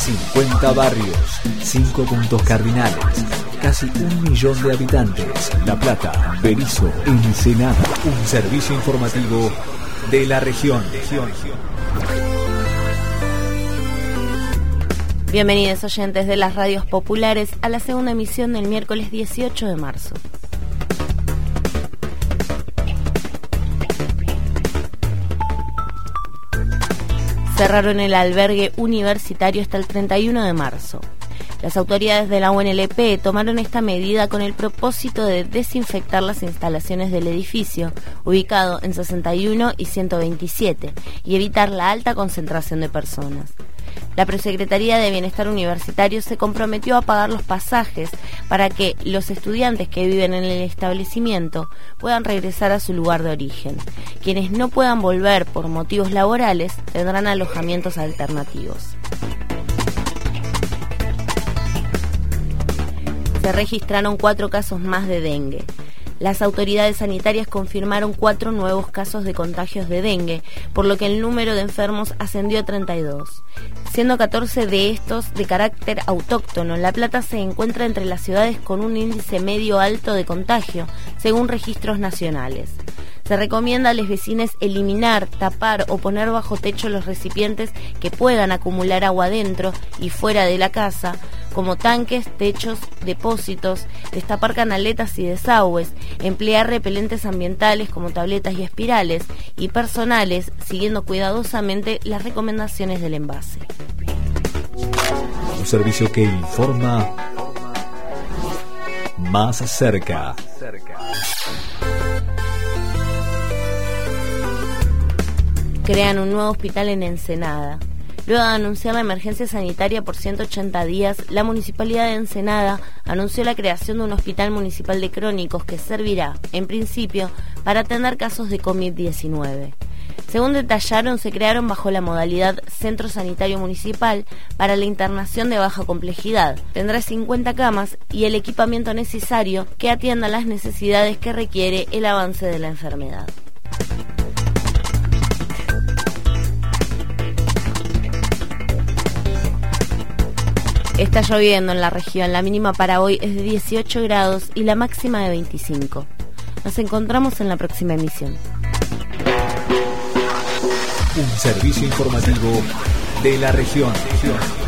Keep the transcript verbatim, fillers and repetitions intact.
cincuenta barrios, cinco puntos cardinales, casi un millón de habitantes. La Plata, Berisso, Ensenada. Un servicio informativo de la región. Bienvenidos oyentes de las radios populares a la segunda emisión del miércoles dieciocho de marzo. Cerraron el albergue universitario hasta el treinta y uno de marzo. Las autoridades de la U N L P tomaron esta medida con el propósito de desinfectar las instalaciones del edificio, ubicado en sesenta y uno y ciento veintisiete, y evitar la alta concentración de personas. La Prosecretaría de Bienestar Universitario se comprometió a pagar los pasajes para que los estudiantes que viven en el establecimiento puedan regresar a su lugar de origen. Quienes no puedan volver por motivos laborales tendrán alojamientos alternativos. Se registraron cuatro casos más de dengue. Las autoridades sanitarias confirmaron cuatro nuevos casos de contagios de dengue, por lo que el número de enfermos ascendió a treinta y dos. Siendo catorce de estos de carácter autóctono, La Plata se encuentra entre las ciudades con un índice medio alto de contagio, según registros nacionales. Se recomienda a los vecinos eliminar, tapar o poner bajo techo los recipientes que puedan acumular agua dentro y fuera de la casa, como tanques, techos, depósitos, destapar canaletas y desagües, emplear repelentes ambientales como tabletas y espirales y personales, siguiendo cuidadosamente las recomendaciones del envase. Un servicio que informa más cerca. Crean un nuevo hospital en Ensenada. Luego de anunciar la emergencia sanitaria por ciento ochenta días, la Municipalidad de Ensenada anunció la creación de un hospital municipal de crónicos que servirá, en principio, para atender casos de COVID diecinueve. Según detallaron, se crearon bajo la modalidad Centro Sanitario Municipal para la internación de baja complejidad. Tendrá cincuenta camas y el equipamiento necesario que atienda las necesidades que requiere el avance de la enfermedad. Está lloviendo en la región, la mínima para hoy es de dieciocho grados y la máxima de veinticinco. Nos encontramos en la próxima emisión. Un servicio informativo de la región.